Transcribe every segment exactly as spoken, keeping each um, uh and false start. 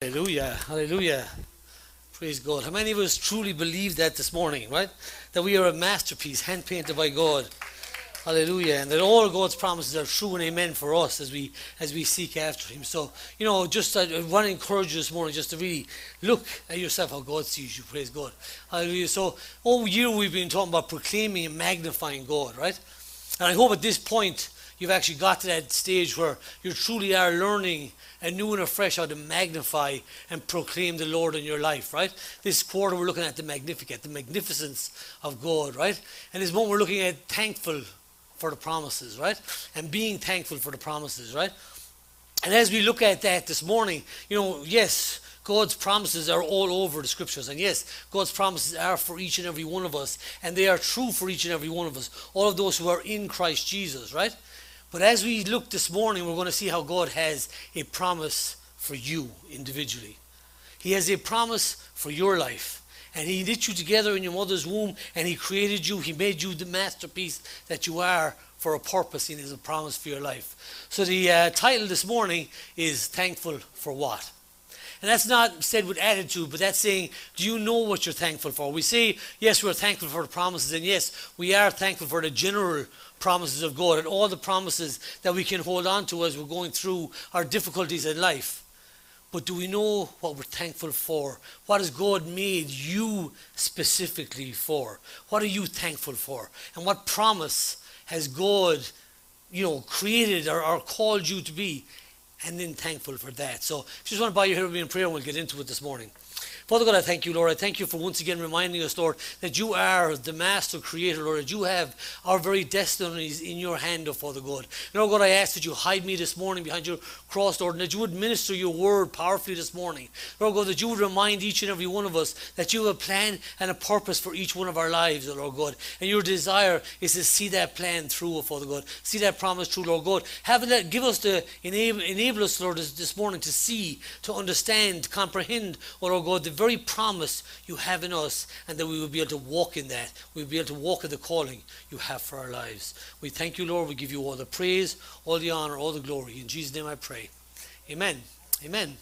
Hallelujah. Hallelujah. Praise God. How many of us truly believe that this morning, right? That we are a masterpiece, hand painted by God. Hallelujah. And that all God's promises are true and amen for us as we as we seek after Him. So, you know, just I want to encourage you this morning just to really look at yourself how God sees you. Praise God. Hallelujah. So, all year we've been talking about proclaiming and magnifying God, right? And I hope at this point you've actually got to that stage where you truly are learning anew and afresh how to magnify and proclaim the Lord in your life, right? This quarter we're looking at the Magnificat, the magnificence of God, right? And this moment we're looking at thankful for the promises, right? And being thankful for the promises, right? And as we look at that this morning, you know, yes, God's promises are all over the scriptures. And yes, God's promises are for each and every one of us. And they are true for each and every one of us. All of those who are in Christ Jesus, right? But as we look this morning, we're going to see how God has a promise for you individually. He has a promise for your life. And He knit you together in your mother's womb, and He created you. He made you the masterpiece that you are for a purpose. He has a promise for your life. So the uh, title this morning is Thankful for What? And that's not said with attitude, but that's saying, do you know what you're thankful for? We say, yes, we're thankful for the promises, and yes, we are thankful for the general promises of God and all the promises that we can hold on to as we're going through our difficulties in life. But do we know what we're thankful for? What has God made you specifically for? What are you thankful for? And what promise has God, you know, created or, or called you to be? And then thankful for that. So if you just want to bow your head with me in prayer, and we'll get into it this morning. Father God, I thank you, Lord. I thank you for once again reminding us, Lord, that you are the master creator, Lord, that you have our very destinies in your hand, oh Father God. And Lord God, I ask that you hide me this morning behind your cross, Lord, and that you would minister your word powerfully this morning. Lord God, that you would remind each and every one of us that you have a plan and a purpose for each one of our lives, oh Lord God. And your desire is to see that plan through, oh Father God. See that promise through, Lord God. Have that, give us the, enable, enable us, Lord, this, this morning to see, to understand, to comprehend, oh Lord God, the very promise you have in us, and that we will be able to walk in that. We will be able to walk in the calling you have for our lives. We thank you, Lord. We give you all the praise, all the honor, all the glory. In Jesus' name I pray. Amen. Amen.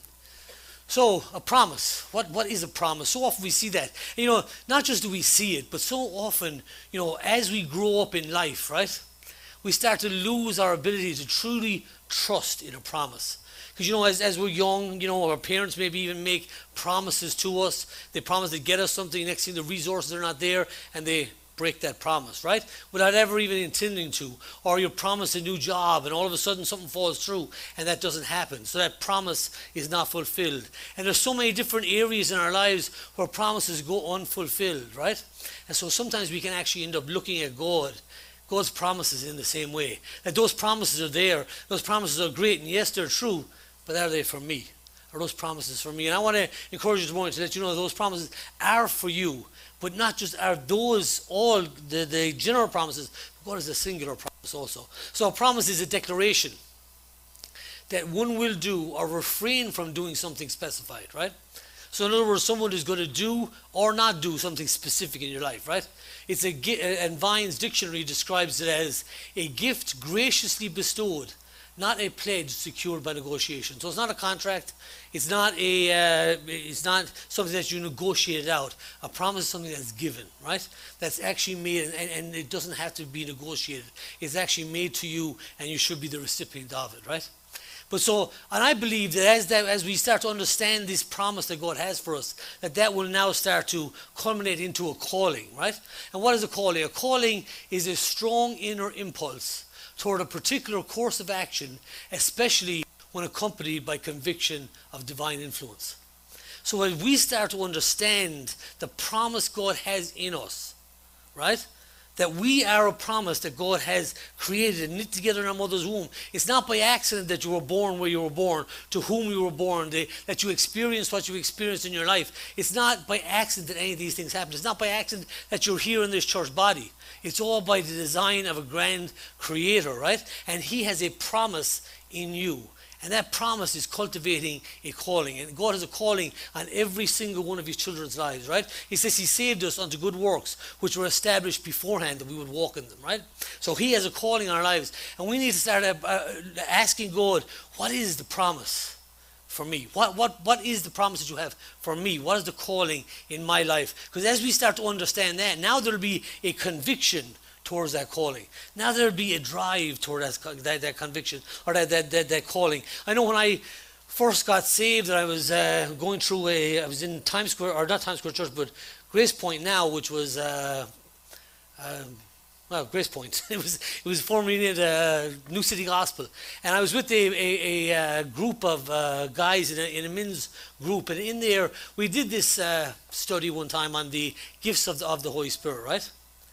So, a promise. What, what is a promise? So often we see that. And, you know, not just do we see it, but so often, you know, as we grow up in life, right, we start to lose our ability to truly trust in a promise. Because, you know, as, as we're young, you know, our parents maybe even make promises to us. They promise to get us something. Next thing, the resources are not there, and they break that promise, right? Without ever even intending to. Or you promise a new job, and all of a sudden something falls through, and that doesn't happen. So that promise is not fulfilled. And there's so many different areas in our lives where promises go unfulfilled, right? And so sometimes we can actually end up looking at God, God's promises in the same way. That those promises are there. Those promises are great, and yes, they're true. But are they for me? Are those promises for me? And I want to encourage you this morning to let you know those promises are for you. But not just are those all the, the general promises. God is a singular promise also. So a promise is a declaration that one will do or refrain from doing something specified, right? So in other words, someone is going to do or not do something specific in your life, right? It's a, and Vine's dictionary describes it as a gift graciously bestowed, not a pledge secured by negotiation. So it's not a contract. It's not a. Uh, it's not something that you negotiated out. A promise is something that's given, right? That's actually made, and, and it doesn't have to be negotiated. It's actually made to you, and you should be the recipient of it, right? But so, and I believe that as that as we start to understand this promise that God has for us, that that will now start to culminate into a calling, right? And what is a calling? A calling is a strong inner impulse toward a particular course of action, especially when accompanied by conviction of divine influence. So as we start to understand the promise God has in us, right? That we are a promise that God has created and knit together in our mother's womb. It's not by accident that you were born where you were born, to whom you were born, that you experienced what you experienced in your life. It's not by accident that any of these things happen. It's not by accident that you're here in this church body. It's all by the design of a grand creator, right? And he has a promise in you. And that promise is cultivating a calling. And God has a calling on every single one of his children's lives, right? He says he saved us unto good works, which were established beforehand that we would walk in them, right? So he has a calling on our lives. And we need to start uh, asking God, what is the promise for me? What, what, what is the promise that you have for me? What is the calling in my life? Because as we start to understand that, now there'll be a conviction towards that calling. Now there'll be a drive toward that, that, that conviction or that, that, that, that calling. I know when I first got saved, I was uh, going through a, I was in Times Square, or not Times Square Church, but Grace Point now, which was, uh, uh, well, Grace Point. It was it was formerly named uh, New City Gospel, and I was with a a, a uh, group of uh, guys in a, in a men's group, and in there we did this uh, study one time on the gifts of the, of the Holy Spirit, right?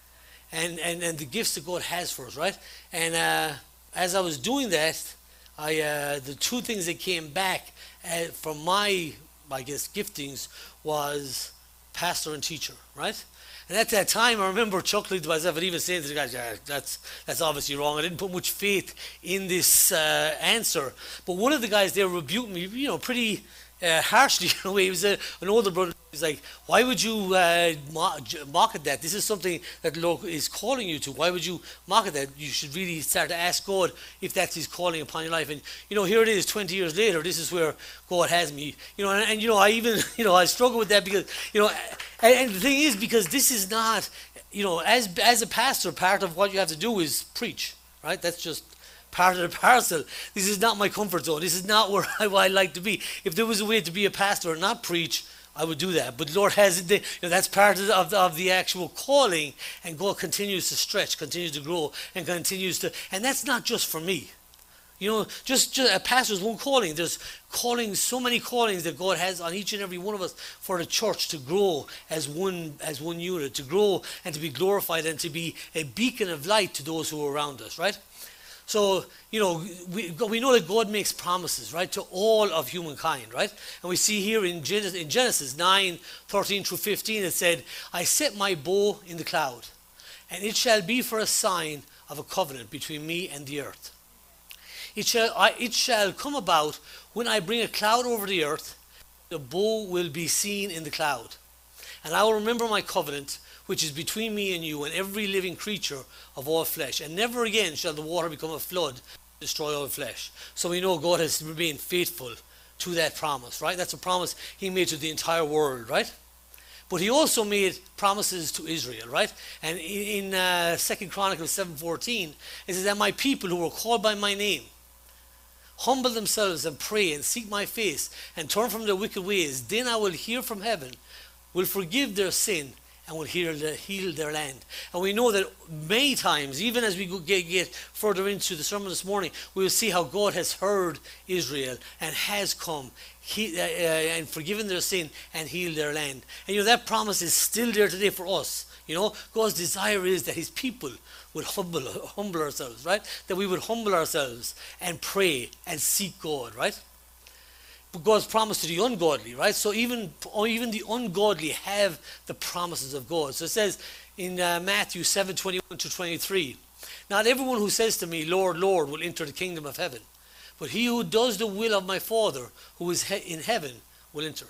And and and the gifts that God has for us, right? And uh, as I was doing that, I uh, the two things that came back uh, from my I guess giftings was pastor and teacher, right? And at that time, I remember chuckling to myself and even saying to the guys, yeah, that's, that's obviously wrong. I didn't put much faith in this uh, answer. But one of the guys there rebuked me, you know, pretty uh, harshly in a way. He was a, an older brother. He's like, why would you uh, mock at that? This is something that the Lord is calling you to. Why would you mock at that? You should really start to ask God if that's His calling upon your life. And, you know, here it is twenty years later. This is where God has me. You know, and, and you know, I even, you know, I struggle with that because, you know, and, and the thing is, because this is not, you know, as as a pastor, part of what you have to do is preach, right? That's just part of the parcel. This is not my comfort zone. This is not where I, where I like to be. If there was a way to be a pastor and not preach, I would do that. But Lord has it. You know, that's part of the, of, the, of the actual calling, and God continues to stretch, continues to grow, and continues to. And that's not just for me. You know, just, just a pastor's one calling. There's callings, so many callings that God has on each and every one of us for the church to grow as one as one unit, to grow and to be glorified and to be a beacon of light to those who are around us, right? So, you know, we, we know that God makes promises, right, to all of humankind, right? And we see here in Genesis, in Genesis nine, thirteen through fifteen, it said, I set my bow in the cloud, and it shall be for a sign of a covenant between me and the earth. It shall, I, it shall come about when I bring a cloud over the earth, the bow will be seen in the cloud. And I will remember my covenant, which is between me and you and every living creature of all flesh. And never again shall the water become a flood, destroy all flesh. So we know God has remained faithful to that promise, right? That's a promise He made to the entire world, right? But He also made promises to Israel, right? And in, in uh, Second Chronicles seven fourteen, it says that my people who were called by my name humble themselves and pray and seek my face and turn from their wicked ways, then I will hear from heaven, will forgive their sin, and will heal their, heal their land. And we know that many times, even as we go get, get further into the sermon this morning, we will see how God has heard Israel and has come he, uh, uh, and forgiven their sin and healed their land. And you know, that promise is still there today for us. You know, God's desire is that His people would humble, humble ourselves, right? That we would humble ourselves and pray and seek God, right? But God's promise to the ungodly, right? So even, even the ungodly have the promises of God. So it says in uh, Matthew seven, twenty-one to twenty-three, not everyone who says to me, Lord, Lord, will enter the kingdom of heaven, but he who does the will of my Father who is he- in heaven will enter.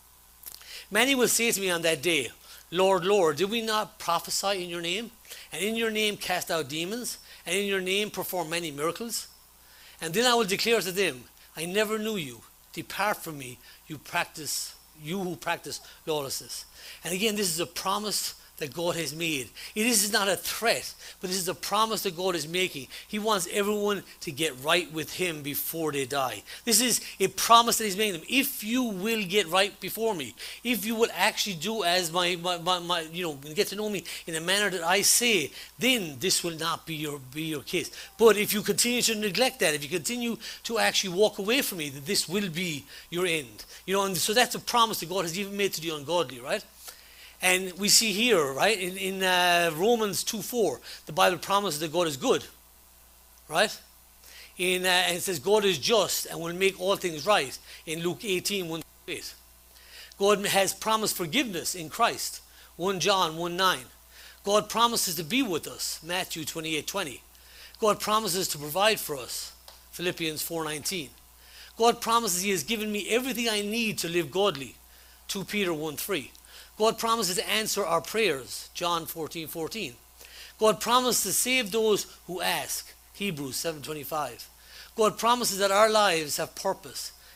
Many will say to me on that day, Lord, Lord, did we not prophesy in your name? And in your name cast out demons? And in your name perform many miracles? And then I will declare to them, I never knew you. Depart from me, you practice, you who practice lawlessness. And again, this is a promise that God has made. It is not a threat, but this is a promise that God is making. He wants everyone to get right with Him before they die. This is a promise that He's making them. If you will get right before me, if you will actually do as my, my, my, my you know, get to know me in the manner that I say, then this will not be your be your case. But if you continue to neglect that, if you continue to actually walk away from me, then this will be your end. You know, and so that's a promise that God has even made to the ungodly, right? And we see here, right, in, in uh, Romans two four, the Bible promises that God is good, right? In, uh, and it says God is just and will make all things right in Luke eighteen, one to eight. God has promised forgiveness in Christ, First John one nine. God promises to be with us, Matthew twenty-eight twenty. God promises to provide for us, Philippians four nineteen. God promises He has given me everything I need to live godly, Second Peter one three. God promises to answer our prayers, John fourteen fourteen. God promises to save those who ask, Hebrews seven twenty-five. God promises that our lives have purpose,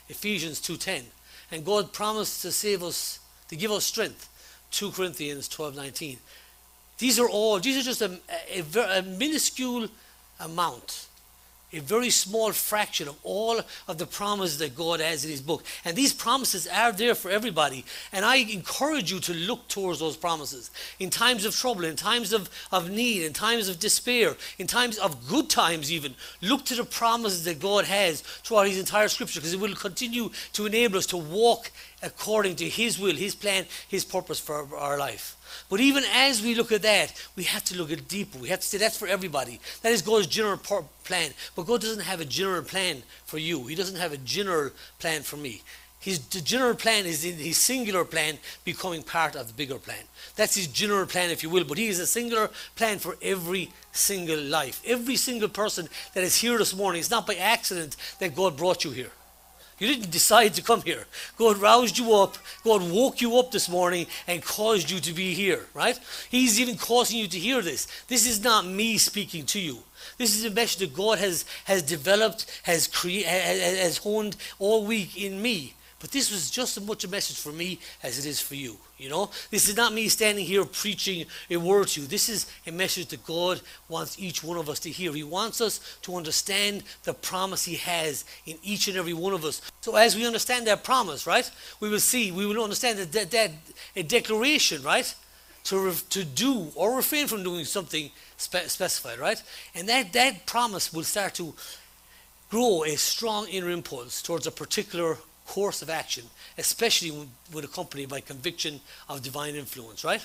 Ephesians two ten. And God promised to save us, to give us strength, two Corinthians twelve nineteen. These are all, these are just a, a, a minuscule amount, a very small fraction of all of the promises that God has in his book. And these promises are there for everybody. And I encourage you to look towards those promises. In times of trouble, in times of, of need, in times of despair, in times of good times even, look to the promises that God has throughout his entire scripture, because it will continue to enable us to walk according to his will, his plan, his purpose for our life. But even as we look at that, we have to look at it deeper. We have to say that's for everybody. That is God's general plan. But God doesn't have a general plan for you. He doesn't have a general plan for me. His the general plan is in his singular plan becoming part of the bigger plan. That's his general plan, if you will. But he has a singular plan for every single life. Every single person that is here this morning. It's not by accident that God brought you here. You didn't decide to come here. God roused you up. God woke you up this morning and caused you to be here, right? He's even causing you to hear this. This is not me speaking to you. This is a message that God has, has developed, has, crea- has honed all week in me. But this was just as much a message for me as it is for you, you know. This is not me standing here preaching a word to you. This is a message that God wants each one of us to hear. He wants us to understand the promise he has in each and every one of us. So as we understand that promise, right, we will see, we will understand that, that, that a declaration, right, to, re- to do or refrain from doing something spe- specified, right? And that, that promise will start to grow a strong inner impulse towards a particular course of action, especially when accompanied by conviction of divine influence, right?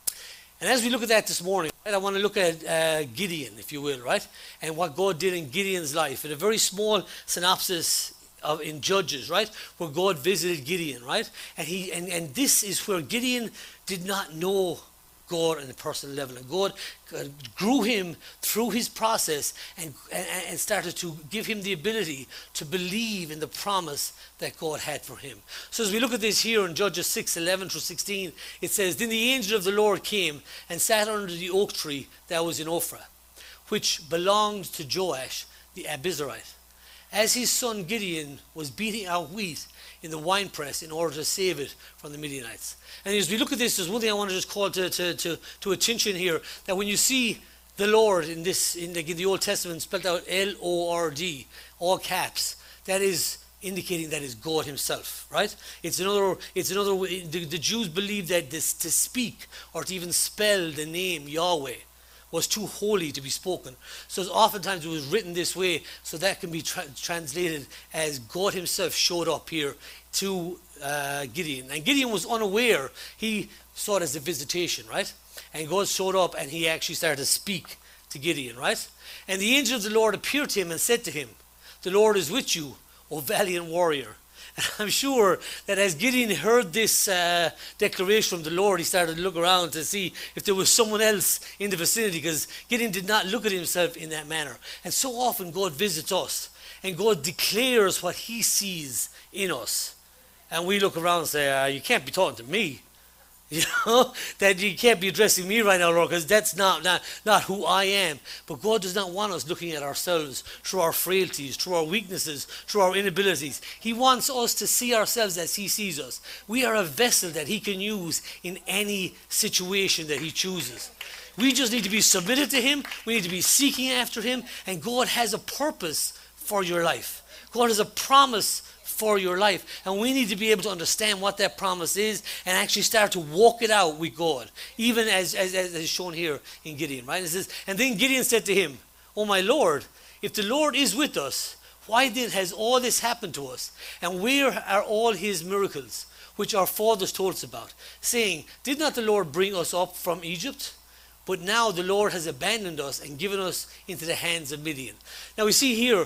And as we look at that this morning, right, I want to look at uh, Gideon, if you will, right? And what God did in Gideon's life. In a very small synopsis of in Judges, right? Where God visited Gideon, right? And he and, and this is where Gideon did not know God on a personal level. And God grew him through his process and, and, and started to give him the ability to believe in the promise that God had for him. So as we look at this here in Judges six, eleven through sixteen, it says, Then the angel of the Lord came and sat under the oak tree that was in Ophrah, which belonged to Joash the Abiezrite, as his son Gideon was beating out wheat in the winepress in order to save it from the Midianites. And as we look at this, there's one thing I want to just call to, to, to, to attention here, that when you see the Lord in this in the, in the Old Testament spelled out L O R D, all caps, that is indicating that is God himself, right? It's another, it's another way. The, the Jews believed that this, to speak or to even spell the name Yahweh was too holy to be spoken. So oftentimes it was written this way, so that can be tra- translated as God himself showed up here to uh, Gideon. And Gideon was unaware. He saw it as a visitation, right? And God showed up and he actually started to speak to Gideon, right? And the angel of the Lord appeared to him and said to him, The Lord is with you, O valiant warrior. And I'm sure that as Gideon heard this uh, declaration from the Lord, he started to look around to see if there was someone else in the vicinity, because Gideon did not look at himself in that manner. And so often God visits us and God declares what he sees in us. And we look around and say, uh, you can't be talking to me. You know, that you can't be addressing me right now, Lord, because that's not, not, not who I am. But God does not want us looking at ourselves through our frailties, through our weaknesses, through our inabilities. He wants us to see ourselves as he sees us. We are a vessel that he can use in any situation that he chooses. We just need to be submitted to him. We need to be seeking after him. And God has a purpose for your life. God has a promise for your life, and we need to be able to understand what that promise is and actually start to walk it out with God, even as as, as is shown here in Gideon, right? It says, and then Gideon said to him, Oh my Lord, if the Lord is with us, why then has all this happened to us? And where are all his miracles, which our fathers told us about, saying, Did not the Lord bring us up from Egypt? But now the Lord has abandoned us and given us into the hands of Midian. Now we see here,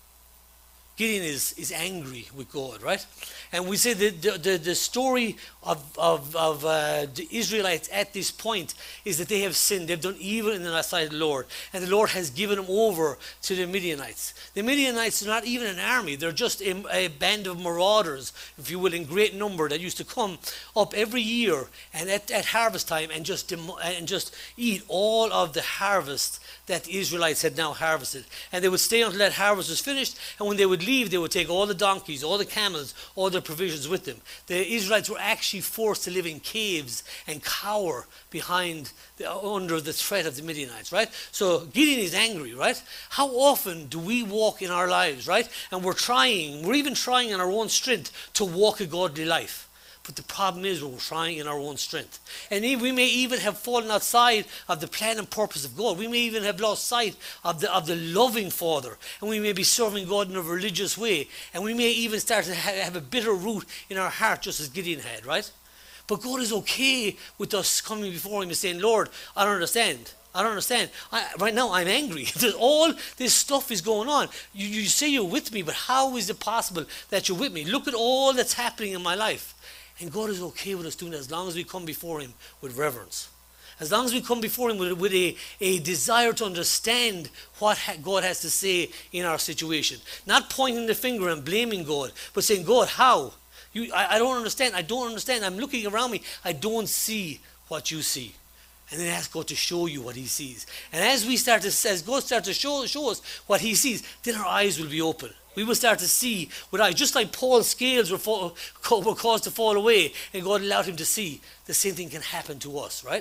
Gideon is, is angry with God, right? And we say that the, the, the story of, of, of uh, the Israelites at this point is that they have sinned. They've done evil in the sight of the Lord. And the Lord has given them over to the Midianites. The Midianites are not even an army. They're just a, a band of marauders, if you will, in great number, that used to come up every year and at, at harvest time and just, and just eat all of the harvest that the Israelites had now harvested. And they would stay until that harvest was finished. And when they would leave, they would take all the donkeys, all the camels, all their provisions with them. The Israelites were actually forced to live in caves and cower behind, the, under the threat of the Midianites, right? So Gideon is angry, right? How often do we walk in our lives, right? And we're trying, we're even trying in our own strength to walk a godly life. But the problem is we're trying in our own strength. And we may even have fallen outside of the plan and purpose of God. We may even have lost sight of the, of the loving Father. And we may be serving God in a religious way. And we may even start to have a bitter root in our heart, just as Gideon had, right? But God is okay with us coming before him and saying, Lord, I don't understand. I don't understand. I, right now I'm angry. All this stuff is going on. You, you say you're with me, but how is it possible that you're with me? Look at all that's happening in my life. And God is okay with us doing that as long as we come before him with reverence. As long as we come before him with, with a, a desire to understand what ha- God has to say in our situation. Not pointing the finger and blaming God, but saying, God, how? You, I, I don't understand. I don't understand. I'm looking around me. I don't see what you see. And then ask God to show you what he sees. And as we start to, as God starts to show, show us what he sees, then our eyes will be open. We will start to see with eyes, just like Paul's scales were, fall, were caused to fall away and God allowed him to see. The same thing can happen to us, right?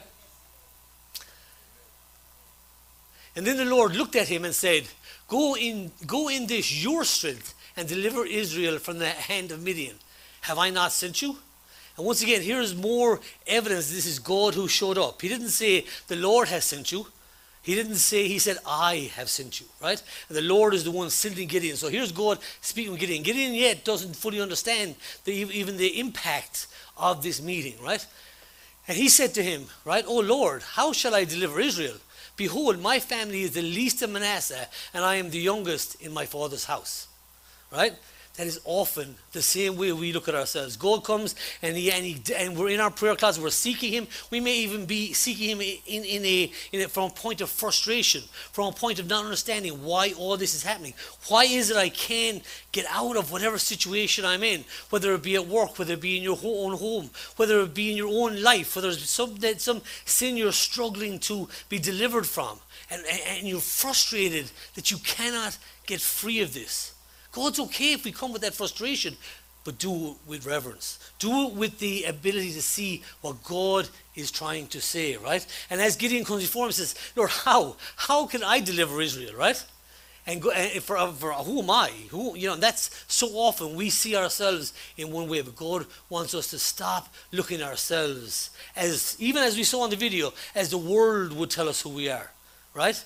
And then the Lord looked at him and said, go in, go in this your strength and deliver Israel from the hand of Midian. Have I not sent you? And once again, here is more evidence this is God who showed up. He didn't say the Lord has sent you. He didn't say, he said, I have sent you, right? And the Lord is the one sending Gideon. So here's God speaking with Gideon. Gideon yet doesn't fully understand the, even the impact of this meeting, right? And he said to him, right, oh Lord, how shall I deliver Israel? Behold, my family is the least of Manasseh, and I am the youngest in my father's house, right? That is often the same way we look at ourselves. God comes and he, and, he, and we're in our prayer closet, we're seeking him. We may even be seeking him in, in a, in a, from a point of frustration, from a point of not understanding why all this is happening. Why is it I can't get out of whatever situation I'm in, whether it be at work, whether it be in your own home, whether it be in your own life, whether it's some, some sin you're struggling to be delivered from, and, and you're frustrated that you cannot get free of this. God's okay if we come with that frustration, but do it with reverence. Do it with the ability to see what God is trying to say, right? And as Gideon comes before him and says, Lord, how? How can I deliver Israel, right? And, go, and for, for who am I? Who, you know, that's so often we see ourselves in one way, but God wants us to stop looking at ourselves as, even as we saw in the video, as the world would tell us who we are, right?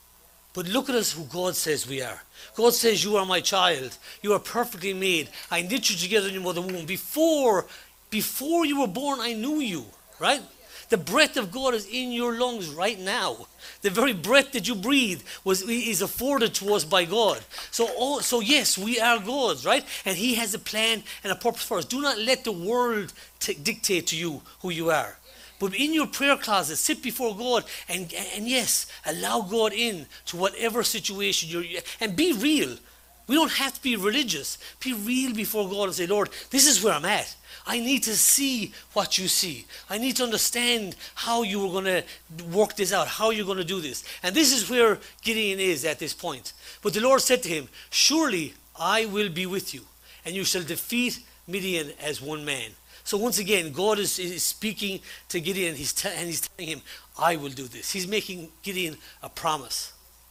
But look at us who God says we are. God says, you are my child. You are perfectly made. I knit you together in your mother's womb. Before, before you were born, I knew you, right? The breath of God is in your lungs right now. The very breath that you breathe was, is afforded to us by God. So, oh, so yes, we are God's, right? And he has a plan and a purpose for us. Do not let the world t- dictate to you who you are. But in your prayer closet, sit before God and, and yes, allow God in to whatever situation you're in. And be real. We don't have to be religious. Be real before God and say, Lord, this is where I'm at. I need to see what you see. I need to understand how you are going to work this out, how you're going to do this. And this is where Gideon is at this point. But the Lord said to him, surely I will be with you, and you shall defeat Midian as one man. So once again, God is, is speaking to Gideon he's te- and he's telling him, I will do this. He's making Gideon a promise.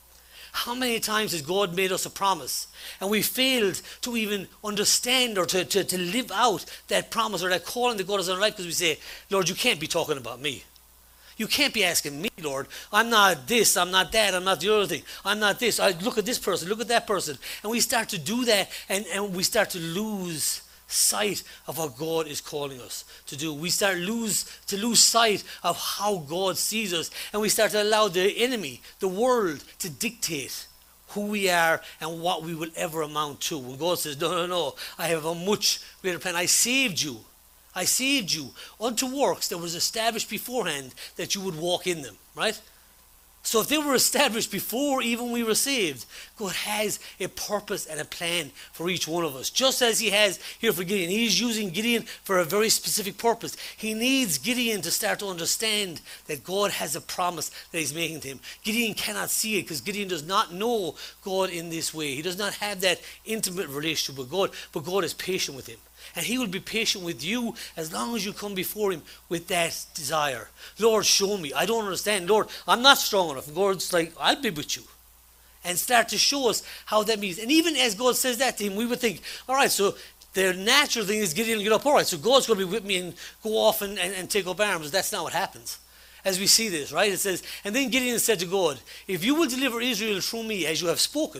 How many times has God made us a promise and we failed to even understand or to, to, to live out that promise or that calling that God has on our life because we say, Lord, you can't be talking about me. You can't be asking me, Lord. I'm not this, I'm not that, I'm not the other thing. I'm not this. I look at this person, look at that person. And we start to do that and, and we start to lose sight of what God is calling us to do. We start lose to lose sight of how God sees us, and we start to allow the enemy, the world, to dictate who we are and what we will ever amount to. When God says, no, no, no, I have a much greater plan. I saved you. I saved you unto works that was established beforehand that you would walk in them, right? So if they were established before even we were saved, God has a purpose and a plan for each one of us. Just as he has here for Gideon. He's using Gideon for a very specific purpose. He needs Gideon to start to understand that God has a promise that he's making to him. Gideon cannot see it because Gideon does not know God in this way. He does not have that intimate relationship with God, but God is patient with him. And he will be patient with you as long as you come before him with that desire. Lord, show me. I don't understand. Lord, I'm not strong enough. And God's like, I'll be with you. And start to show us how that means. And even as God says that to him, we would think, all right, so the natural thing is Gideon to get up. All right, so God's going to be with me and go off and, and, and take up arms. That's not what happens. As we see this, right? It says, and then Gideon said to God, if you will deliver Israel through me as you have spoken,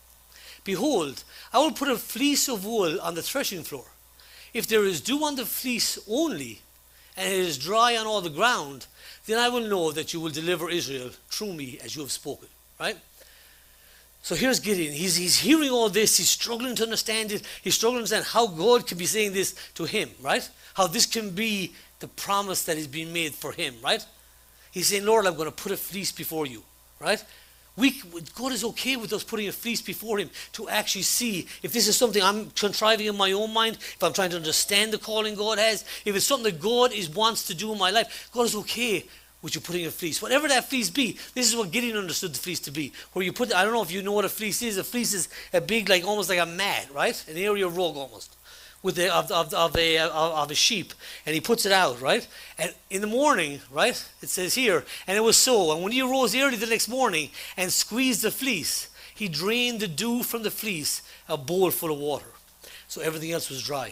behold, I will put a fleece of wool on the threshing floor. If there is dew on the fleece only, and it is dry on all the ground, then I will know that you will deliver Israel through me as you have spoken. Right? So here's Gideon. He's, he's hearing all this. He's struggling to understand it. He's struggling to understand how God can be saying this to him. Right? How this can be the promise that is being made for him. Right? He's saying, Lord, I'm going to put a fleece before you. Right? We, God is okay with us putting a fleece before him to actually see if this is something I'm contriving in my own mind, if I'm trying to understand the calling God has, if it's something that God is, wants to do in my life. God is okay with you putting a fleece. Whatever that fleece be, this is what Gideon understood the fleece to be. Where you put, I don't know if you know what a fleece is. A fleece is a big, like almost like a mat, right? An area rug almost. With the, of, of, of, a, of, of a sheep, and he puts it out, right? And in the morning, right, it says here, and it was so, and when he arose early the next morning and squeezed the fleece, he drained the dew from the fleece, a bowl full of water. So everything else was dry.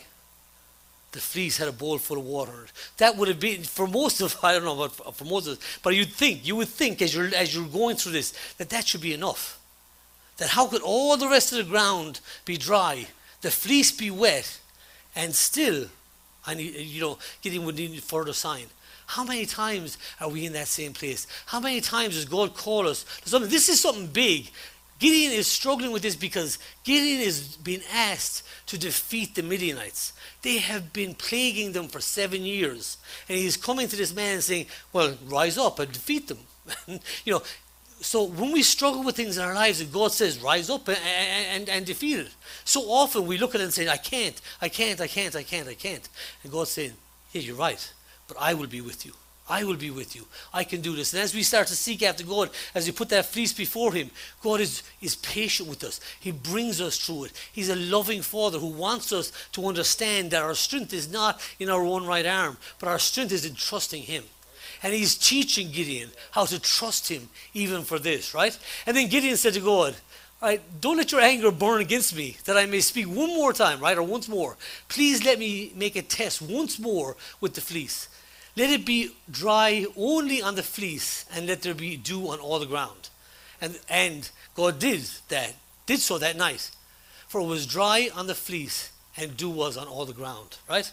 The fleece had a bowl full of water. That would have been, for most of, I don't know about for most of us, but you'd think, you would think as you're, as you're going through this, that that should be enough. That how could all the rest of the ground be dry, the fleece be wet, and still, I need, you know, Gideon would need further sign. How many times are we in that same place? How many times does God call us to something? This is something big. Gideon is struggling with this because Gideon is being asked to defeat the Midianites. They have been plaguing them for seven years. And he's coming to this man and saying, well, rise up and defeat them. you know, So when we struggle with things in our lives, and God says, rise up and, and, and defeat it. So often we look at it and say, I can't, I can't, I can't, I can't, I can't. And God's saying, yeah, you're right, but I will be with you. I will be with you. I can do this. And as we start to seek after God, as we put that fleece before him, God is, is patient with us. He brings us through it. He's a loving Father who wants us to understand that our strength is not in our own right arm, but our strength is in trusting him. And he's teaching Gideon how to trust him even for this, right? And then Gideon said to God, all right, don't let your anger burn against me, that I may speak one more time, right, or once more. Please let me make a test once more with the fleece. Let it be dry only on the fleece, and let there be dew on all the ground. And, and God did that, did so that night. For it was dry on the fleece, and dew was on all the ground, right?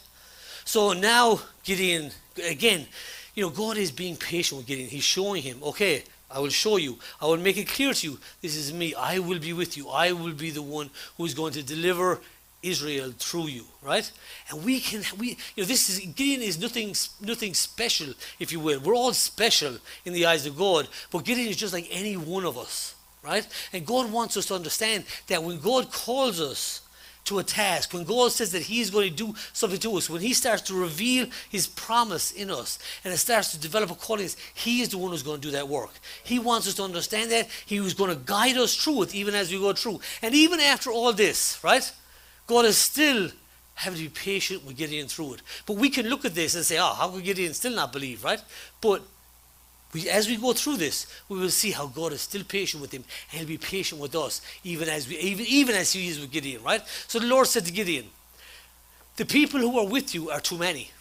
So now Gideon, again, you know, God is being patient with Gideon. He's showing him, okay, I will show you. I will make it clear to you. This is me. I will be with you. I will be the one who is going to deliver Israel through you, right? And we can, we, you know, this is, Gideon is nothing, nothing special, if you will. We're all special in the eyes of God, but Gideon is just like any one of us, right? And God wants us to understand that when God calls us to a task, when God says that he's going to do something to us, when he starts to reveal his promise in us, and it starts to develop a calling, he is the one who's going to do that work. He wants us to understand that. He was going to guide us through it even as we go through. And even after all this, right, God is still having to be patient with Gideon through it. But we can look at this and say, oh, how could Gideon still not believe, right? But We, as we go through this, we will see how God is still patient with him, and he'll be patient with us, even as we, even, even as he is with Gideon, right? So the Lord said to Gideon, the people who are with you are too many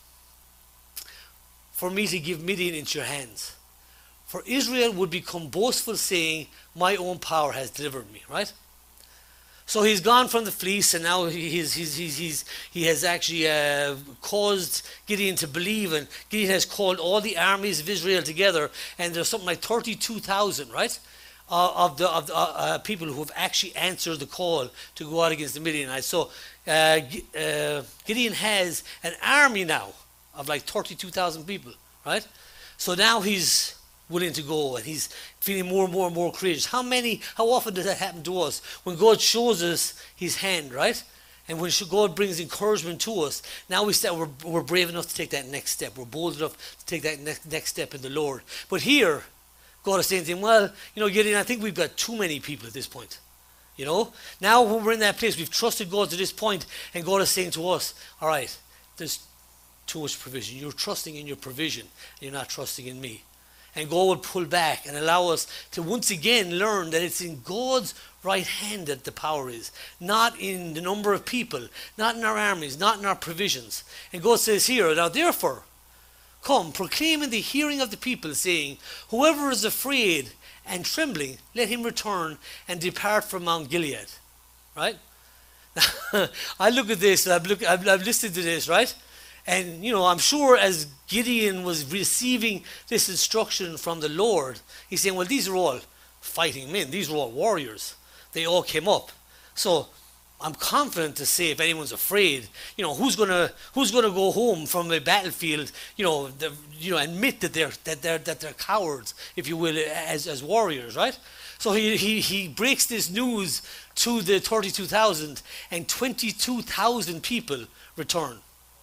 for me to give Midian into your hands. For Israel would become boastful, saying, my own power has delivered me, right? So he's gone from the fleece, and now he's, he's, he's, he's, he has actually uh, caused Gideon to believe, and Gideon has called all the armies of Israel together, and there's something like thirty-two thousand, right, uh, of the, of the uh, uh, people who have actually answered the call to go out against the Midianites. So uh, uh, Gideon has an army now of like thirty-two thousand people, right? So now he's willing to go, and he's feeling more and more and more courageous. How many, how often does that happen to us? When God shows us his hand, right? And when God brings encouragement to us, now we start, we're, we're brave enough to take that next step. We're bold enough to take that next, next step in the Lord. But here, God is saying to him, well, you know, Gideon, I think we've got too many people at this point. You know, now when we're in that place, we've trusted God to this point, and God is saying to us, all right, there's too much provision. You're trusting in your provision, and you're not trusting in me. And God will pull back and allow us to once again learn that it's in God's right hand that the power is, not in the number of people, not in our armies, not in our provisions. And God says here, now therefore, come, proclaim in the hearing of the people, saying, whoever is afraid and trembling, let him return and depart from Mount Gilead. Right? I look at this, I've, look, I've, I've listened to this, right? And, you know, I'm sure as Gideon was receiving this instruction from the Lord, he's saying, well, these are all fighting men. These are all warriors. They all came up. So I'm confident to say, if anyone's afraid, you know, who's gonna who's gonna go home from a battlefield, you know, the, you know, admit that they're that they're that they're cowards, if you will, as as warriors, right? So he he he breaks this news to the thirty-two thousand, and twenty-two thousand people return.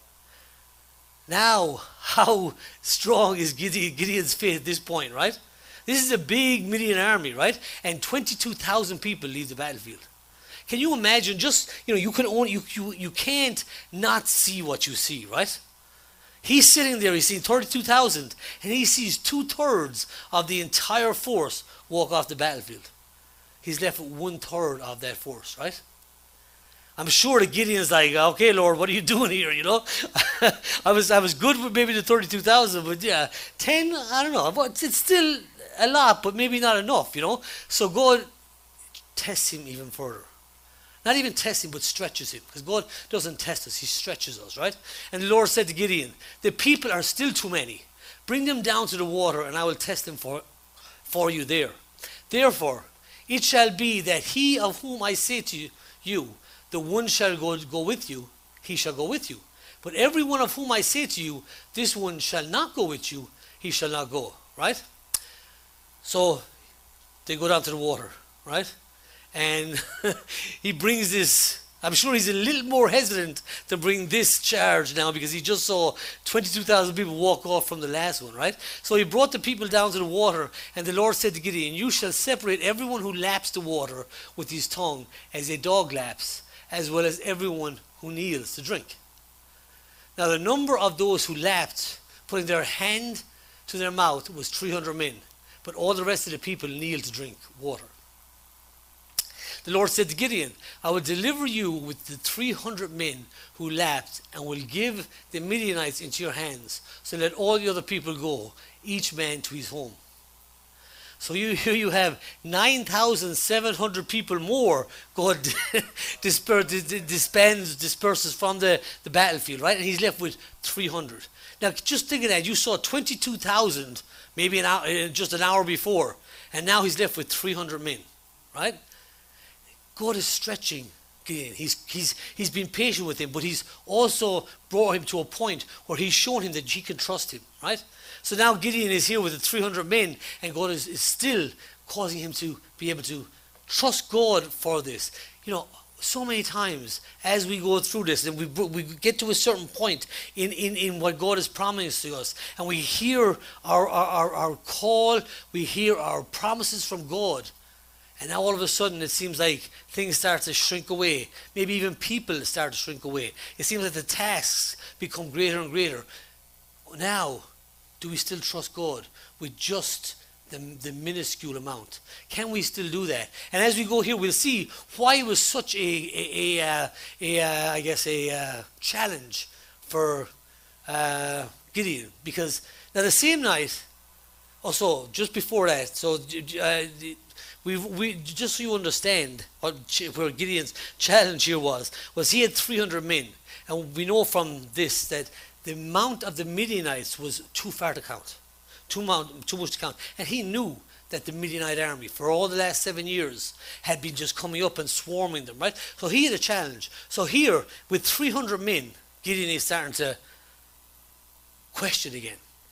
Now, how strong is Gideon, Gideon's faith at this point, right? This is a big Midian army, right? And twenty-two thousand people leave the battlefield. Can you imagine? Just, you know, you can only, you, you, you can't not see what you see, right? He's sitting there, he's seeing thirty-two thousand, and he sees two-thirds of the entire force walk off the battlefield. He's left with one-third of that force, right? I'm sure that Gideon's like, okay, Lord, what are you doing here, you know? I was I was good with maybe the thirty-two thousand, but yeah, ten, I don't know. But it's still a lot, but maybe not enough, you know? So God tests him even further. Not even tests him, but stretches him. Because God doesn't test us, he stretches us, right? And the Lord said to Gideon, the people are still too many. Bring them down to the water, and I will test them for, for you there. Therefore, it shall be that he of whom I say to you, you the one shall go, go with you, he shall go with you. But every one of whom I say to you, this one shall not go with you, he shall not go. Right? So they go down to the water, right? And he brings this, I'm sure he's a little more hesitant to bring this charge now, because he just saw twenty-two thousand people walk off from the last one, right? So he brought the people down to the water, and the Lord said to Gideon, you shall separate everyone who laps the water with his tongue as a dog laps, as well as everyone who kneels to drink. Now the number of those who lapped, putting their hand to their mouth, was three hundred men. But all the rest of the people kneeled to drink water. The Lord said to Gideon, I will deliver you with the three hundred men who lapped, and will give the Midianites into your hands. So let all the other people go, each man to his home. So you, here you have nine thousand seven hundred people more God disperses, disbands, disperses from the, the battlefield, right? And he's left with three hundred. Now just think of that. You saw twenty-two thousand maybe an hour, just an hour before, and now he's left with three hundred men, right? God is stretching Gideon. He's, he's, he's been patient with him, but he's also brought him to a point where he's shown him that he can trust him, right? So now Gideon is here with the three hundred men, and God is, is still causing him to be able to trust God for this. You know, so many times as we go through this, and we we get to a certain point in, in, in what God is promising to us, and we hear our, our, our call, we hear our promises from God, and now all of a sudden it seems like things start to shrink away. Maybe even people start to shrink away. It seems like the tasks become greater and greater. Now, do we still trust God with just the, the minuscule amount? Can we still do that? And as we go here, we'll see why it was such a, a, a, uh, a uh, I guess, a uh, challenge for uh, Gideon. Because now the same night, also just before that, so uh, we we just so you understand what where Gideon's challenge here was, was he had three hundred men, and we know from this that the amount of the Midianites was too far to count, too, mount, too much to count. And he knew that the Midianite army, for all the last seven years, had been just coming up and swarming them, right? So he had a challenge. So here, with three hundred men, Gideon is starting to question again.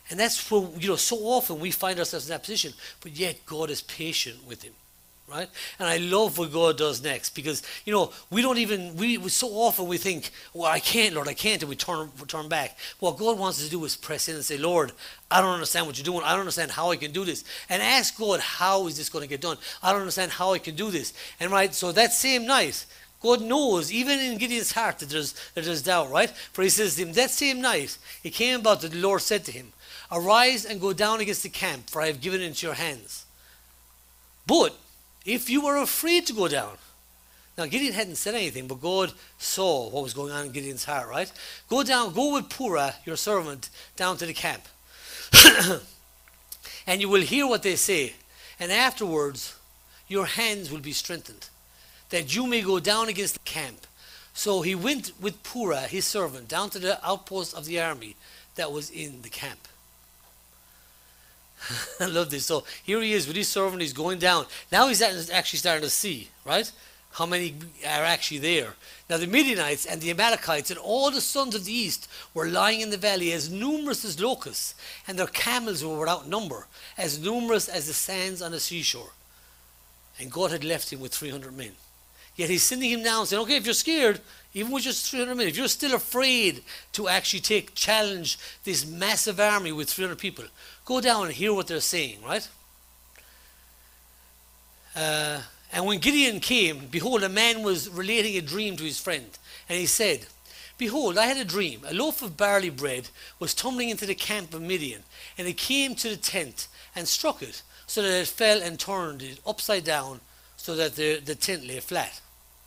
And that's where, you know, so often we find ourselves in that position, but yet God is patient with him. Right? And I love what God does next, because, you know, we don't even, we, we so often we think, well, I can't, Lord, I can't, and we turn, we turn back. What God wants us to do is press in and say, Lord, I don't understand what you're doing. I don't understand how I can do this. And ask God, how is this going to get done? I don't understand how I can do this. And right, so that same night, God knows, even in Gideon's heart, that there's, that there's doubt, right? For he says to him, that same night, it came about that the Lord said to him, arise and go down against the camp, for I have given it into your hands. But if you were afraid to go down. Now Gideon hadn't said anything, but God saw what was going on in Gideon's heart, right? Go down, go with Purah, your servant, down to the camp. And you will hear what they say. And afterwards, your hands will be strengthened, that you may go down against the camp. So he went with Purah, his servant, down to the outpost of the army that was in the camp. I love this. So here he is with his servant. He's going down. Now he's actually starting to see, right, how many are actually there. Now the Midianites and the Amalekites and all the sons of the east were lying in the valley, as numerous as locusts, and their camels were without number, as numerous as the sands on the seashore. And God had left him with three hundred men. Yet he's sending him down, saying, okay, if you're scared, even with just three hundred men, if you're still afraid to actually take challenge this massive army with three hundred people, go down and hear what they're saying, right? Uh, and when Gideon came, behold, a man was relating a dream to his friend. And he said, behold, I had a dream. A loaf of barley bread was tumbling into the camp of Midian, and it came to the tent and struck it, so that it fell and turned it upside down, so that the, the tent lay flat.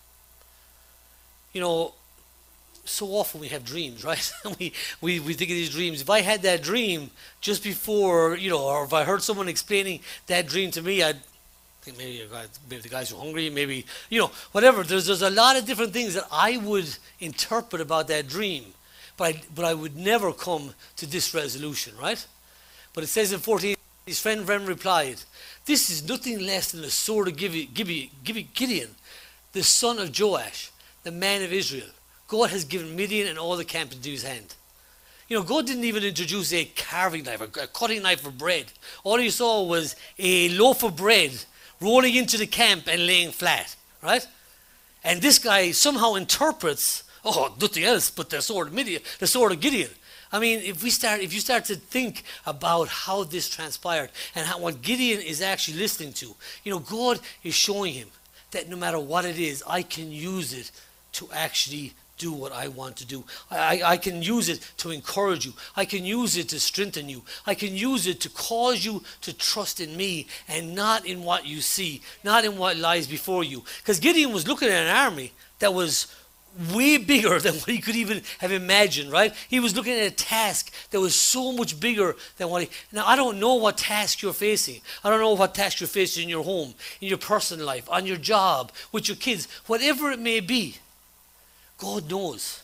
You know, so often we have dreams, right? we, we we think of these dreams. If I had that dream just before, you know, or if I heard someone explaining that dream to me, I'd think maybe, maybe the guys were hungry, maybe, you know, whatever. There's there's a lot of different things that I would interpret about that dream, but I, but I would never come to this resolution, right? But it says in fourteen, his friend friend replied, this is nothing less than the sword of Gideon, the son of Joash, the man of Israel. God has given Midian and all the camp into his hand. You know, God didn't even introduce a carving knife, a cutting knife for bread. All he saw was a loaf of bread rolling into the camp and laying flat, right? And this guy somehow interprets, oh, nothing else but the sword of Midian, the sword of Gideon. I mean, if we start, if you start to think about how this transpired and how, what Gideon is actually listening to, you know, God is showing him that no matter what it is, I can use it to actually do what I want to do. I, I can use it to encourage you. I can use it to strengthen you. I can use it to cause you to trust in me and not in what you see, not in what lies before you. Because Gideon was looking at an army that was way bigger than what he could even have imagined, right? He was looking at a task that was so much bigger than what he... Now, I don't know what task you're facing. I don't know what task you're facing in your home, in your personal life, on your job, with your kids, whatever it may be. God knows.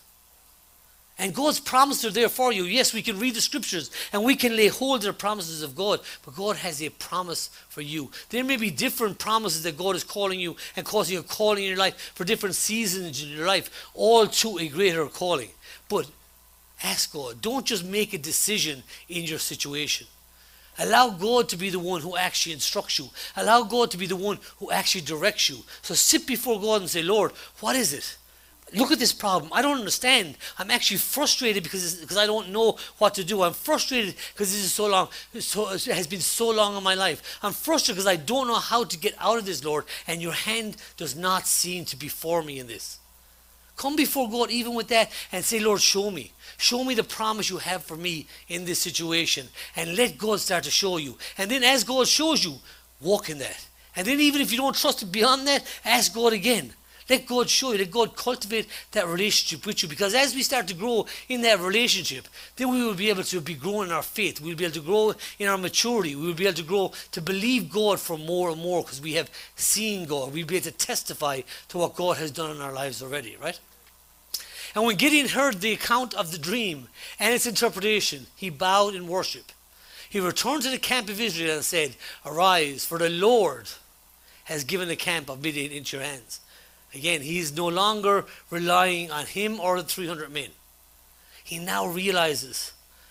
And God's promises are there for you. Yes, we can read the scriptures and we can lay hold of the promises of God, but God has a promise for you. There may be different promises that God is calling you and causing a calling in your life for different seasons in your life, all to a greater calling. But ask God. Don't just make a decision in your situation. Allow God to be the one who actually instructs you. Allow God to be the one who actually directs you. So sit before God and say, Lord, what is it? Look at this problem. I don't understand. I'm actually frustrated because because I don't know what to do. I'm frustrated because this is so long. So, it has been so long in my life. I'm frustrated because I don't know how to get out of this, Lord. And your hand does not seem to be for me in this. Come before God even with that and say, Lord, show me. Show me the promise you have for me in this situation. And let God start to show you. And then as God shows you, walk in that. And then even if you don't trust it beyond that, ask God again. Let God show you, let God cultivate that relationship with you. Because as we start to grow in that relationship, then we will be able to be growing in our faith. We will be able to grow in our maturity. We will be able to grow to believe God for more and more because we have seen God. We'll be able to testify to what God has done in our lives already, right? And when Gideon heard the account of the dream and its interpretation, he bowed in worship. He returned to the camp of Israel and said, arise, for the Lord has given the camp of Midian into your hands. Again, he is no longer relying on him or the three hundred men. He now realizes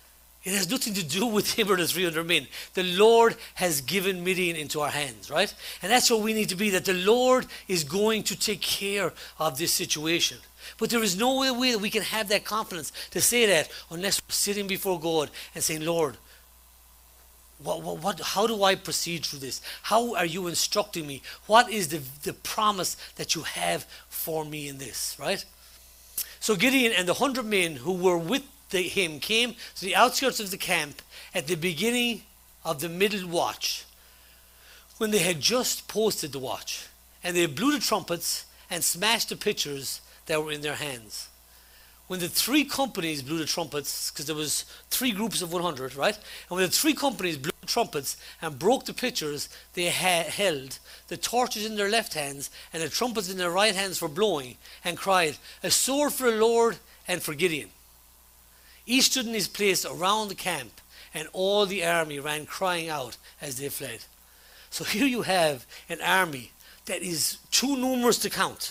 It has nothing to do with him or the three hundred men. The Lord has given Midian into our hands, right? And that's what we need to be, that the Lord is going to take care of this situation. But there is no way that we can have that confidence to say that unless we're sitting before God and saying, Lord, what, what, what, how do I proceed through this? How are you instructing me? What is the, the promise that you have for me in this, right? So Gideon and the hundred men who were with the, him came to the outskirts of the camp at the beginning of the middle watch, when they had just posted the watch. And they blew the trumpets and smashed the pitchers that were in their hands. When the three companies blew the trumpets, because there was three groups of one hundred, right? And when the three companies blew the trumpets and broke the pitchers they ha- held, the torches in their left hands and the trumpets in their right hands for blowing, and cried, a sword for the Lord and for Gideon. Each stood in his place around the camp, and all the army ran crying out as they fled. So here you have an army that is too numerous to count.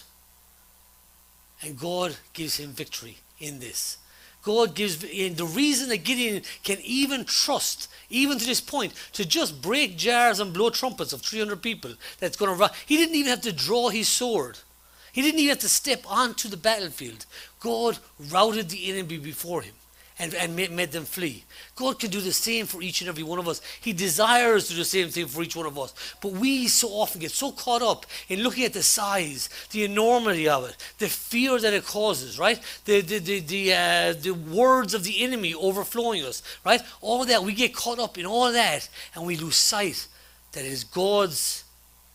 And God gives him victory in this. God gives, and the reason that Gideon can even trust, even to this point, to just break jars and blow trumpets of three hundred people, that's going to run. He didn't even have to draw his sword. He didn't even have to step onto the battlefield. God routed the enemy before him and, and made, made them flee. God can do the same for each and every one of us. He desires to do the same thing for each one of us. But we so often get so caught up in looking at the size, the enormity of it, the fear that it causes, right? The the the the, uh, the words of the enemy overflowing us, right? All of that, we get caught up in all that, and we lose sight that it is God's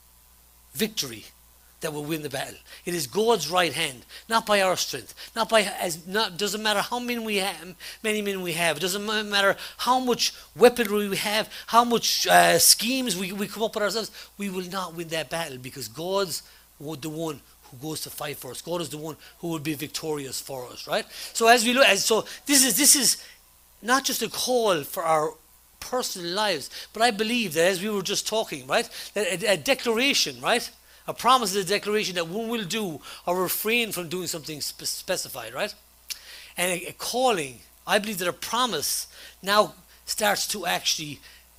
victory that will win the battle. It is God's right hand, not by our strength, not by as not doesn't matter how many we have, many men we have. It doesn't matter how much weaponry we have, how much uh, schemes we we come up with ourselves. We will not win that battle because God's the one who goes to fight for us. God is the one who will be victorious for us, right? So as we look, as so this is this is not just a call for our personal lives, but I believe that as we were just talking, right, that a, a declaration, right. A promise is a declaration that one will do or refrain from doing something spe- specified, right? And a, a calling, I believe that a promise now starts to actually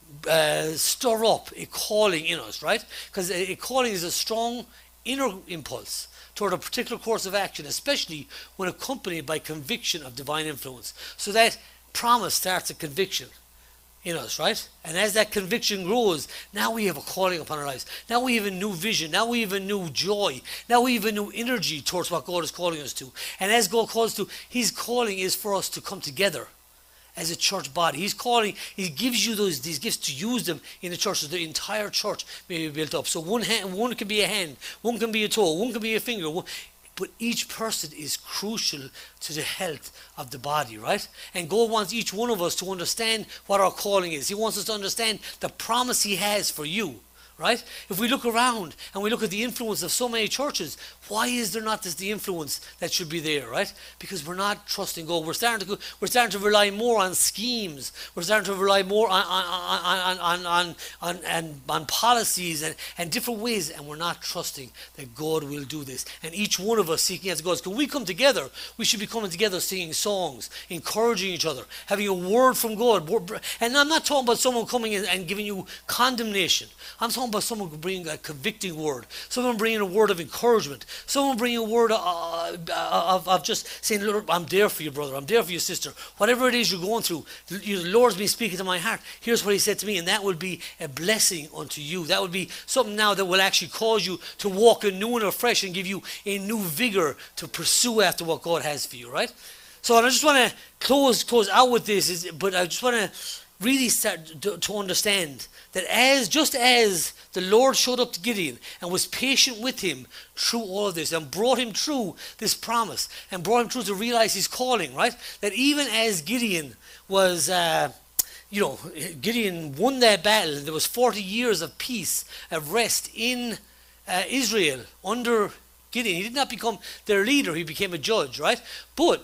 uh, stir up a calling in us, right? Because a, a calling is a strong inner impulse toward a particular course of action, especially when accompanied by conviction of divine influence. So that promise starts a conviction in us, right? And as that conviction grows, now we have a calling upon our lives. Now we have a new vision. Now we have a new joy. Now we have a new energy towards what God is calling us to. And as God calls to, his calling is for us to come together as a church body. He's calling, he gives you those these gifts to use them in the church so the entire church may be built up. So one hand, one can be a hand, one can be a toe, one can be a finger, one, but each person is crucial to the health of the body, right? And God wants each one of us to understand what our calling is. He wants us to understand the promise he has for you, right? If we look around and we look at the influence of so many churches, why is there not this the influence that should be there, right? Because we're not trusting God. We're starting to we're starting to rely more on schemes. We're starting to rely more on on on on on on, on, on policies and, and different ways, and we're not trusting that God will do this. And each one of us seeking after God. When we come together, we should be coming together singing songs, encouraging each other, having a word from God. And I'm not talking about someone coming in and giving you condemnation. I'm talking about someone bringing a convicting word, someone bringing a word of encouragement, someone bringing a word of, of, of just saying, Lord, I'm there for you, brother, I'm there for you, sister. Whatever it is you're going through, the Lord's been speaking to my heart. Here's what he said to me, and that will be a blessing unto you. That would be something now that will actually cause you to walk anew and afresh and give you a new vigor to pursue after what God has for you, right? So I just want to close close out with this, is, but I just want to really start to, to understand that as just as the Lord showed up to Gideon and was patient with him through all of this and brought him through this promise and brought him through to realize his calling, right? That even as Gideon was, uh, you know, Gideon won that battle, and there was forty years of peace, of rest in uh, Israel under Gideon. He did not become their leader, he became a judge, right? But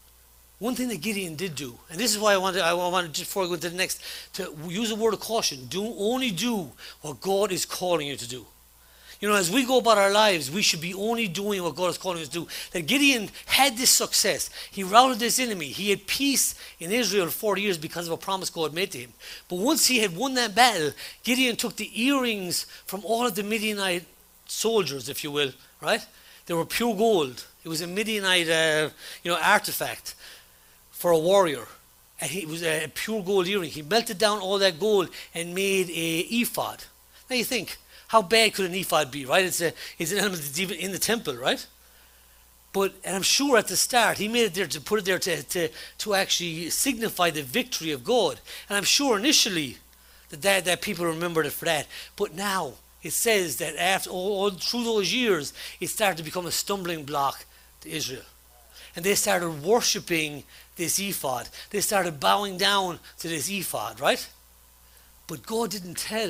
one thing that Gideon did do, and this is why I wanted, I wanted just before I go into the next, to use a word of caution. Do only do what God is calling you to do. You know, as we go about our lives, we should be only doing what God is calling us to do. That Gideon had this success. He routed this enemy. He had peace in Israel for forty years because of a promise God made to him. But once he had won that battle, Gideon took the earrings from all of the Midianite soldiers, if you will, right? They were pure gold. It was a Midianite, uh, you know, artifact for a warrior. And he, it was a pure gold earring. He melted down all that gold and made a ephod. Now you think, how bad could an ephod be, right? It's a it's an element that's even in the temple, right? But and I'm sure at the start he made it there to put it there to to, to actually signify the victory of God. And I'm sure initially that, that that people remembered it for that. But now it says that after all, all through those years, it started to become a stumbling block to Israel, and they started worshiping this ephod. They started bowing down to this ephod, right? But God didn't tell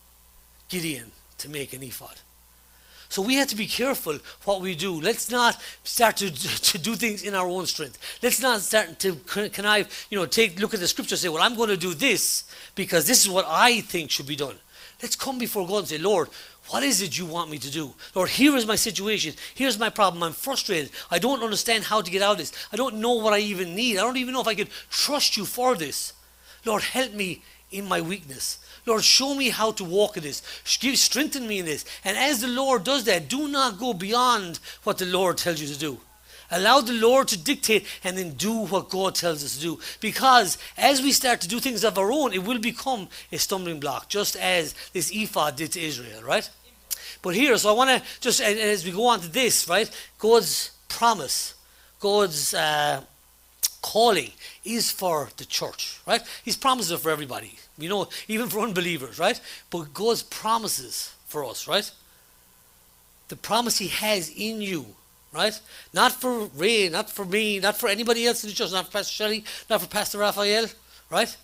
Gideon to make an ephod. So we have to be careful what we do. Let's not start to, to do things in our own strength. Let's not start to connive, you know, take look at the scripture and say, well, I'm going to do this because this is what I think should be done. Let's come before God and say, Lord, what is it you want me to do? Lord, here is my situation. Here's my problem. I'm frustrated. I don't understand how to get out of this. I don't know what I even need. I don't even know if I can trust you for this. Lord, help me in my weakness. Lord, show me how to walk in this. Give, strengthen me in this. And as the Lord does that, do not go beyond what the Lord tells you to do. Allow the Lord to dictate and then do what God tells us to do. Because as we start to do things of our own, it will become a stumbling block, just as this ephod did to Israel, right? But here, so I want to just, as we go on to this, right, God's promise, God's uh, calling is for the church, right? His promises are for everybody. We know, even for unbelievers, right? But God's promises for us, right? The promise he has in you, right? Not for Ray, not for me, not for anybody else in the church, not for Pastor Shelley, not for Pastor Raphael, right?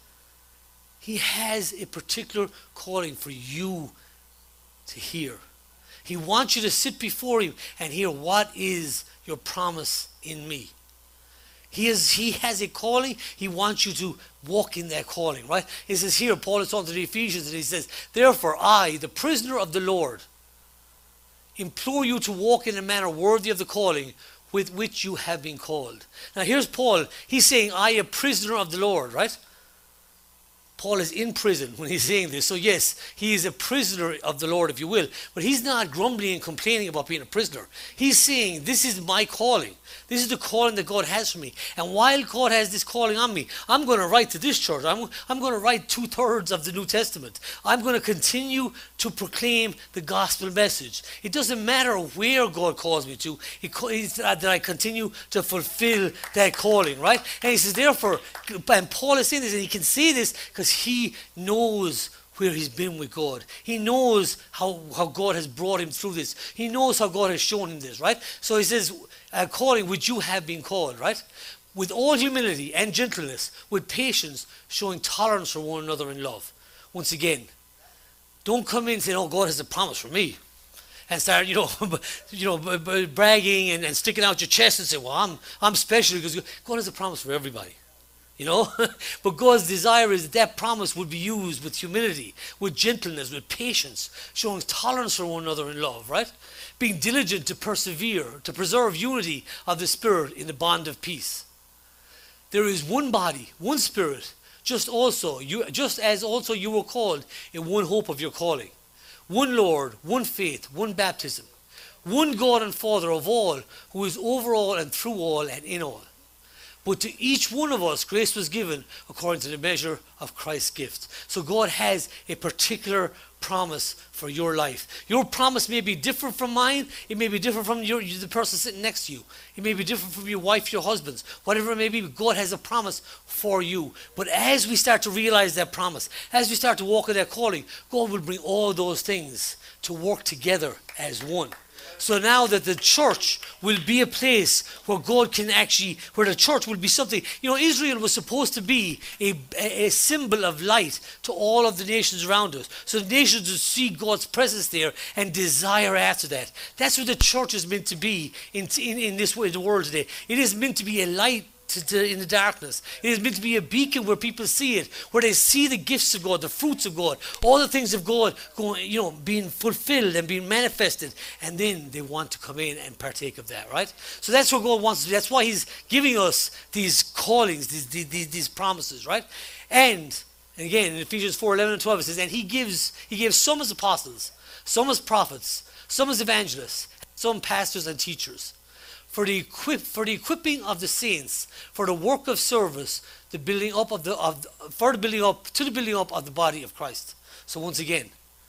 He has a particular calling for you to hear. He wants you to sit before him and hear, what is your promise in me? He is. He has a calling. He wants you to walk in that calling, right? He says here, Paul is talking to the Ephesians, and he says, therefore I, the prisoner of the Lord, implore you to walk in a manner worthy of the calling with which you have been called. Now here's Paul. He's saying, I, a prisoner of the Lord, right? Paul is in prison when he's saying this. So yes, he is a prisoner of the Lord, if you will. But he's not grumbling and complaining about being a prisoner. He's saying, this is my calling. This is the calling that God has for me. And while God has this calling on me, I'm going to write to this church. I'm, I'm going to write two-thirds of the New Testament. I'm going to continue to proclaim the gospel message. It doesn't matter where God calls me to. It, it's that I continue to fulfill that calling, right? And he says, therefore, and Paul is saying this, and he can say this because he knows where he's been with God. He knows how, how God has brought him through this. He knows how God has shown him this, right? So he says, a calling which you have been called, right? With all humility and gentleness, with patience, showing tolerance for one another in love. Once again, don't come in and say, oh, God has a promise for me. And start, you know, you know, bragging and, and sticking out your chest and say, well, I'm, I'm special because God has a promise for everybody. You know, but God's desire is that that promise would be used with humility, with gentleness, with patience, showing tolerance for one another in love, right? Being diligent to persevere, to preserve unity of the Spirit in the bond of peace. There is one body, one Spirit, just also you, just as also you were called in one hope of your calling, one Lord, one faith, one baptism, one God and Father of all, who is over all and through all and in all. But to each one of us, grace was given according to the measure of Christ's gift. So God has a particular promise for your life. Your promise may be different from mine. It may be different from your, the person sitting next to you. It may be different from your wife, your husband's. Whatever it may be, God has a promise for you. But as we start to realize that promise, as we start to walk in that calling, God will bring all those things to work together as one. So now that the church will be a place where God can actually, where the church will be something. You know, Israel was supposed to be a, a symbol of light to all of the nations around us. So the nations would see God's presence there and desire after that. That's what the church is meant to be in, in, in this way, the world today. It is meant to be a light to, to, in the darkness. It is meant to be a beacon where people see it, where they see the gifts of God, the fruits of God, all the things of God going, you know, being fulfilled and being manifested, and then they want to come in and partake of that, right? So that's what God wants to do. That's why He's giving us these callings, these these, these promises, right? And, and again, in Ephesians four, eleven and twelve, it says, and He gives He gives some as apostles, some as prophets, some as evangelists, some pastors and teachers, for the equip for the equipping of the saints, for the work of service, the building up of the of for the building up to the building up of the body of Christ. So once again,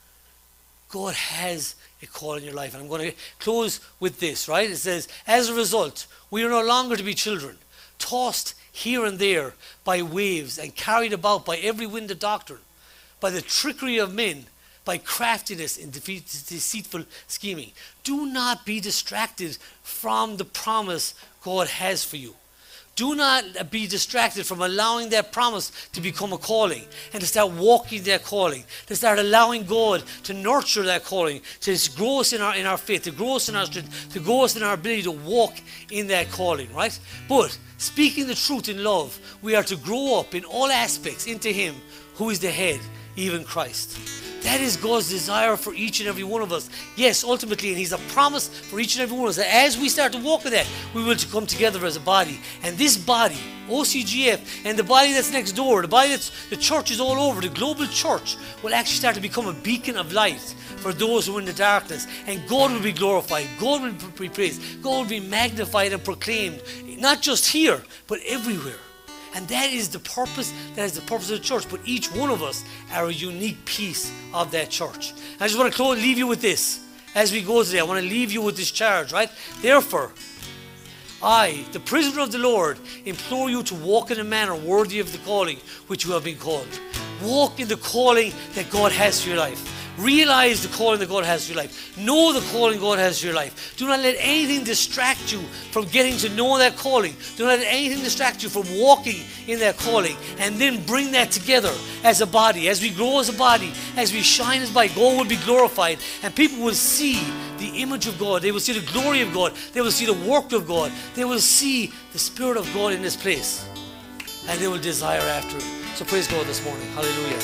God has a call in your life, and I'm going to close with this. Right? It says, as a result, we are no longer to be children, tossed here and there by waves and carried about by every wind of doctrine, by the trickery of men, by craftiness and defeat, deceitful scheming. Do not be distracted from the promise God has for you. Do not be distracted from allowing that promise to become a calling and to start walking that calling, to start allowing God to nurture that calling, to grow us in our, in our faith, to grow us in our strength, to grow us in our ability to walk in that calling, right? But speaking the truth in love, we are to grow up in all aspects into Him who is the head, even Christ. That is God's desire for each and every one of us. Yes, ultimately, and He's a promise for each and every one of us that as we start to walk with that, we will to come together as a body. And this body, O C G F, and the body that's next door, the body that's, the church is all over, the global church, will actually start to become a beacon of light for those who are in the darkness. And God will be glorified, God will be praised, God will be magnified and proclaimed, not just here, but everywhere. And that is the purpose, that is the purpose of the church. But each one of us are a unique piece of that church. And I just want to close, leave you with this. As we go today, I want to leave you with this charge, right? Therefore, I, the prisoner of the Lord, implore you to walk in a manner worthy of the calling which you have been called. Walk in the calling that God has for your life. Realize the calling that God has for your life. Know the calling God has for your life. Do not let anything distract you from getting to know that calling. Do not let anything distract you from walking in that calling. And then bring that together as a body. As we grow as a body, as we shine as a body, God will be glorified. And people will see the image of God. They will see the glory of God. They will see the work of God. They will see the Spirit of God in this place. And they will desire after it. So praise God this morning. Hallelujah.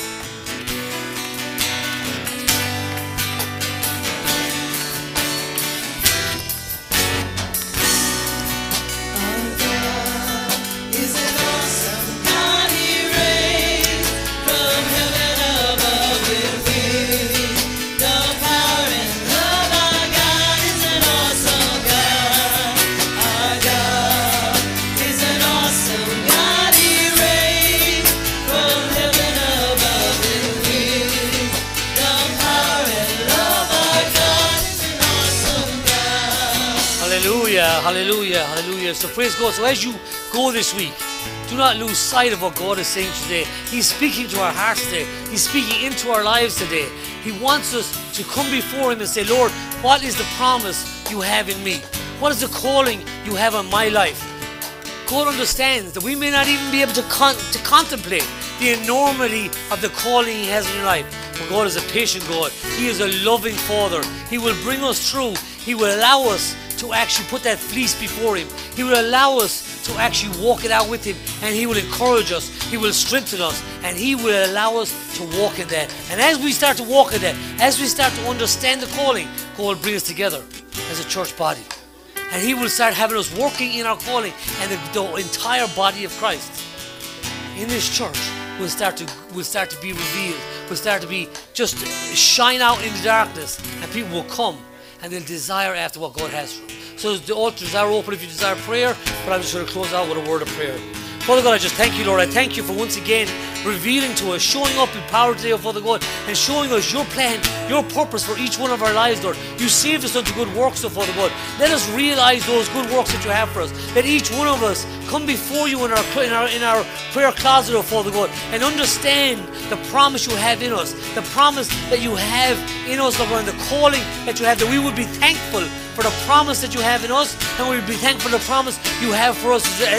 Hallelujah, hallelujah. So praise God. So as you go this week, do not lose sight of what God is saying today. He's speaking to our hearts today. He's speaking into our lives today. He wants us to come before Him and say, Lord, what is the promise you have in me? What is the calling you have on my life? God understands that we may not even be able to, con- to contemplate the enormity of the calling He has in your life. But God is a patient God. He is a loving Father. He will bring us through. He will allow us to actually put that fleece before Him. He will allow us to actually walk it out with Him, and He will encourage us. He will strengthen us, and He will allow us to walk in that. And as we start to walk in that, as we start to understand the calling, God will bring us together as a church body. And He will start having us working in our calling, and the, the entire body of Christ in this church will start to will start to be revealed, will start to be just shine out in the darkness, and people will come and they'll desire after what God has for them. So the altars are open if you desire prayer, but I'm just going to close out with a word of prayer. Father God, I just thank you, Lord. I thank you for once again revealing to us, showing up in power today, oh Father God, and showing us your plan, your purpose for each one of our lives, Lord. You saved us unto good works, oh Father God. Let us realize those good works that you have for us. Let each one of us come before you in our, in our, in our prayer closet, oh Father God, and understand the promise you have in us, the promise that you have in us, Lord, and the calling that you have, that we would be thankful for the promise that you have in us, and we would be thankful for the promise you have for us as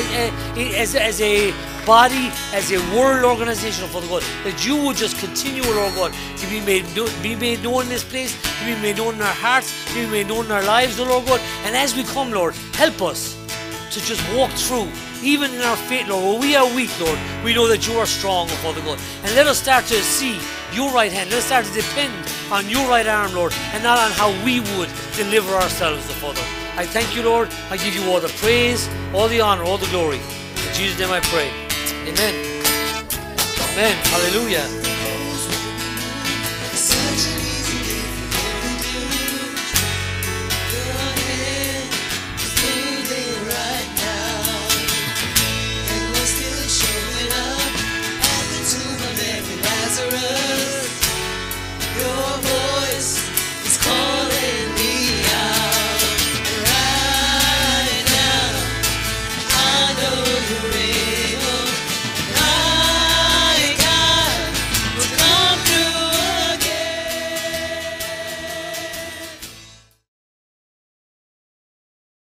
a, as, as a body, as a world organization, Father God, that you would just continue, Lord God, to be made, be made known in this place, to be made known in our hearts, to be made known in our lives, Lord God. And as we come, Lord, help us to just walk through, even in our faith, Lord, where we are weak, Lord, we know that you are strong, oh Father God. And let us start to see your right hand. Let us start to depend on your right arm, Lord, and not on how we would deliver ourselves, oh Father. I thank you, Lord. I give you all the praise, all the honor, all the glory. In Jesus' name I pray. Amen. Amen. Hallelujah.